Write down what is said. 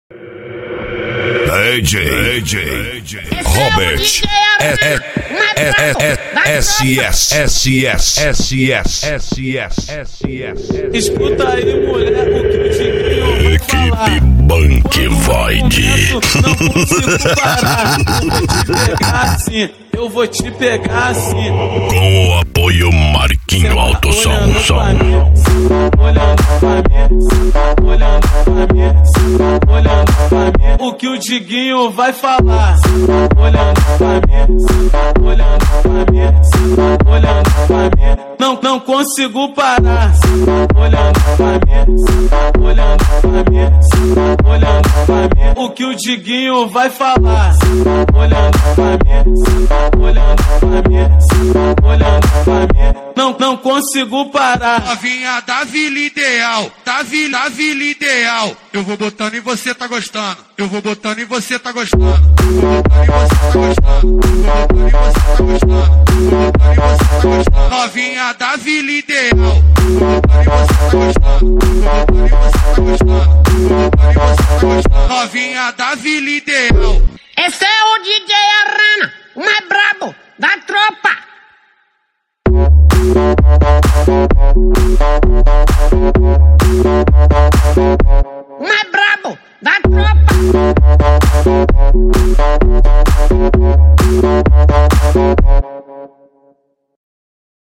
DJ Robert SS. Escuta aí, mulher, o que o Diguinho vai falar. Equipe Bank Void. Não consigo parar. Eu vou te pegar assim. Com o apoio Marquinho Alto Som. Olhando pra mim, o que o Diguinho vai falar. Olhando pra mim, não consigo parar. Olhando pra mim, o que o Diguinho vai falar. Olhando pra mim, não consigo parar. Novinha da Vila Ideal, da Vila Ideal. Eu vou botando e você tá gostando. Eu vou botando e você tá gostando. Eu vou botando e você tá gostando. Eu vou botando e você tá gostando. Eu vou botando e você tá gostando. Novinha da Vila Ideal. Eu vou botando e você tá gostando. Eu vou botando e você tá gostando. Eu vou botando e você tá gostando. Novinha da Vila Ideal. Esse é o DJ Arana, mais